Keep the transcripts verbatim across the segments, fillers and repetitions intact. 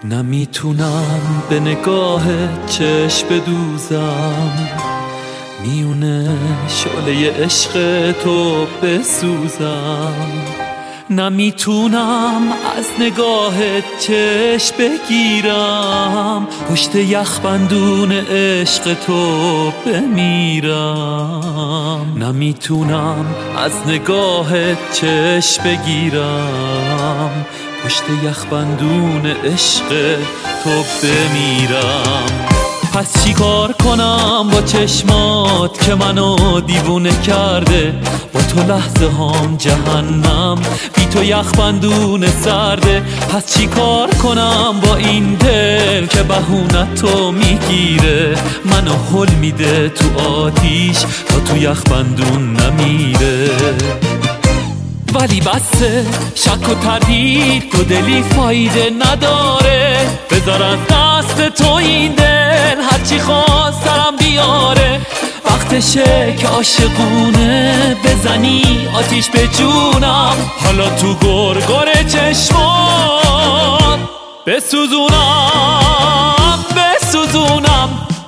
نمیتونم به نگاه چشم بدوزم، میونه شعله عشق تو بسوزم. نمیتونم از نگاه چشم بگیرم، پشت یخبندون عشق تو بمیرم. نمیتونم از نگاه چشم بگیرم، پشت یخبندون عشق تو بمیرم. پس چی کار کنم با چشمات که منو دیوونه کرده؟ با تو لحظه هام جهنم، بی تو یخبندون سرده. پس چی کار کنم با این دل که بهونت تو میگیره؟ منو هل میده تو آتیش تا تو یخبندون نمیره. ولی بسه شک و تردید تو دلی فایده نداره، بذار از دست تو این دل هرچی خواست سرم بیاره. وقتشه که عاشقونه بزنی آتیش به جونم، حالا تو گرگر چشمات بسوزونم بسوزونم.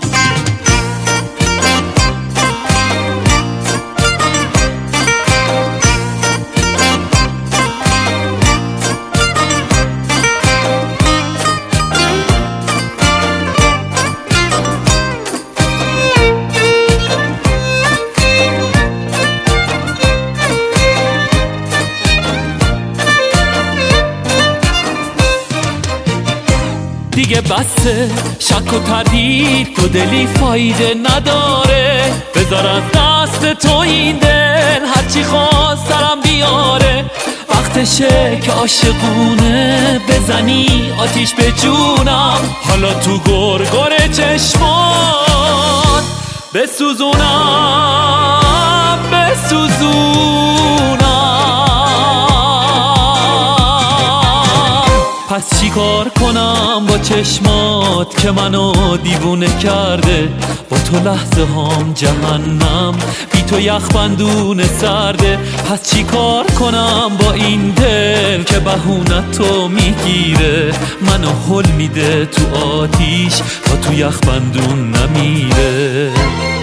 دیگه بسه شک و تردید تو دلی فایده نداره، بذار از دست تو این دل هرچی خواست سرم بیاره. وقتشه که عاشقونه بزنی آتیش به جونم، حالا تو گرگر چشمات بسوزونم بسوزونم. پس چی کار کنم با چشمات که منو دیوونه کرده؟ با تو لحظه هام جهنم، بی تو یخبندون سرده. پس چی کار کنم با این دل که بهونت تو میگیره؟ منو هل میده تو آتیش تا تو یخبندون نمیره.